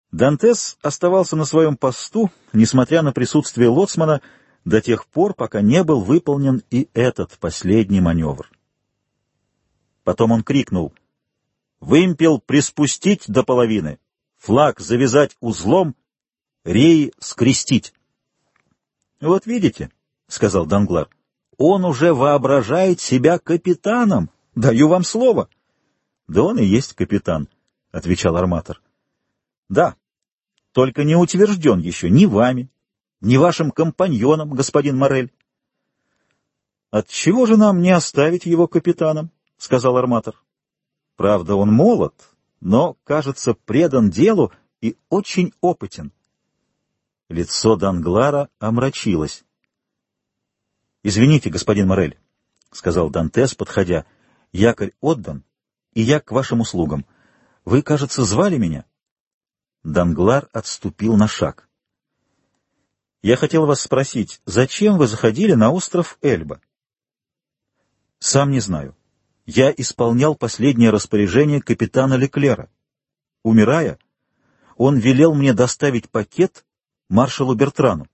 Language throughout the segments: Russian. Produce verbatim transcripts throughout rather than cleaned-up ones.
Дантес оставался на своем посту, несмотря на присутствие лоцмана, до тех пор, пока не был выполнен и этот последний маневр. Потом он крикнул: «Вымпел приспустить до половины, флаг завязать узлом, реи скрестить». «Вот видите», — сказал Данглар, — «он уже воображает себя капитаном, даю вам слово». «Да он и есть капитан», — отвечал арматор. «Да, только не утвержден еще ни вами, ни вашим компаньоном, господин Моррель». «Отчего же нам не оставить его капитаном?» — сказал арматор. «Правда, он молод, но, кажется, предан делу и очень опытен». Лицо Данглара омрачилось. «Извините, господин Моррель», — сказал Дантес, подходя, — «якорь отдан, и я к вашим услугам. Вы, кажется, звали меня?» Данглар отступил на шаг. «Я хотел вас спросить, зачем вы заходили на остров Эльба?» «Сам не знаю. Я исполнял последнее распоряжение капитана Леклера. Умирая, он велел мне доставить пакет маршалу Бертрану».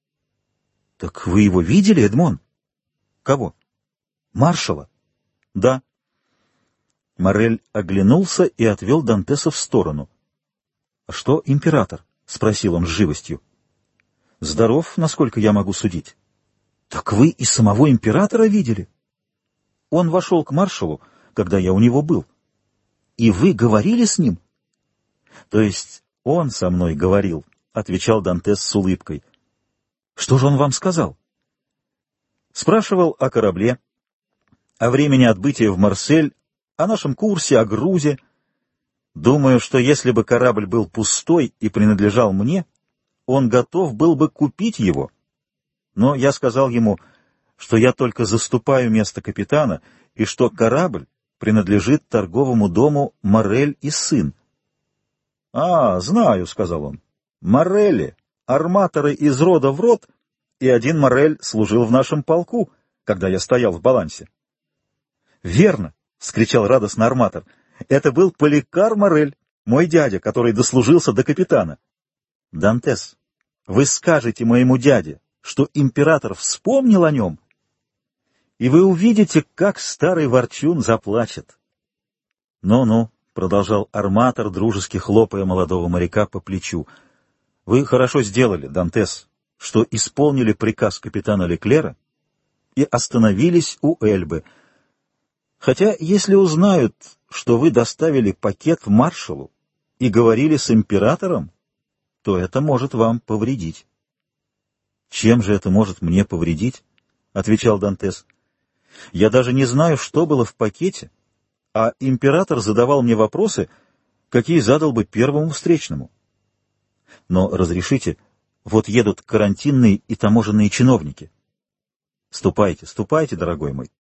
«Так вы его видели, Эдмон?» «Кого?» «Маршала». «Да». Моррель оглянулся и отвел Дантеса в сторону. «А что император?» — спросил он с живостью. «Здоров, насколько я могу судить». «Так вы и самого императора видели?» «Он вошел к маршалу, когда я у него был». «И вы говорили с ним?» «То есть он со мной говорил», — отвечал Дантес с улыбкой. «Что же он вам сказал?» «Спрашивал о корабле, о времени отбытия в Марсель, о нашем курсе, о грузе. Думаю, что если бы корабль был пустой и принадлежал мне, он готов был бы купить его. Но я сказал ему, что я только заступаю место капитана и что корабль принадлежит торговому дому Моррель и сын». «А, знаю», — сказал он, — «Моррели, арматоры из рода в род, и один Моррель служил в нашем полку, когда я стоял в балансе». «Верно», — вскричал радостно арматор, — «это был Поликар Моррель, мой дядя, который дослужился до капитана». «Дантес, вы скажете моему дяде, что император вспомнил о нем, и вы увидите, как старый ворчун заплачет». «Ну-ну», — продолжал арматор, дружески хлопая молодого моряка по плечу, — «вы хорошо сделали, Дантес, что исполнили приказ капитана Леклера и остановились у Эльбы. Хотя, если узнают, что вы доставили пакет маршалу и говорили с императором, то это может вам повредить». «Чем же это может мне повредить?» — отвечал Дантес. «Я даже не знаю, что было в пакете, а император задавал мне вопросы, какие задал бы первому встречному. Но разрешите, вот едут карантинные и таможенные чиновники». «Ступайте, ступайте, дорогой мой.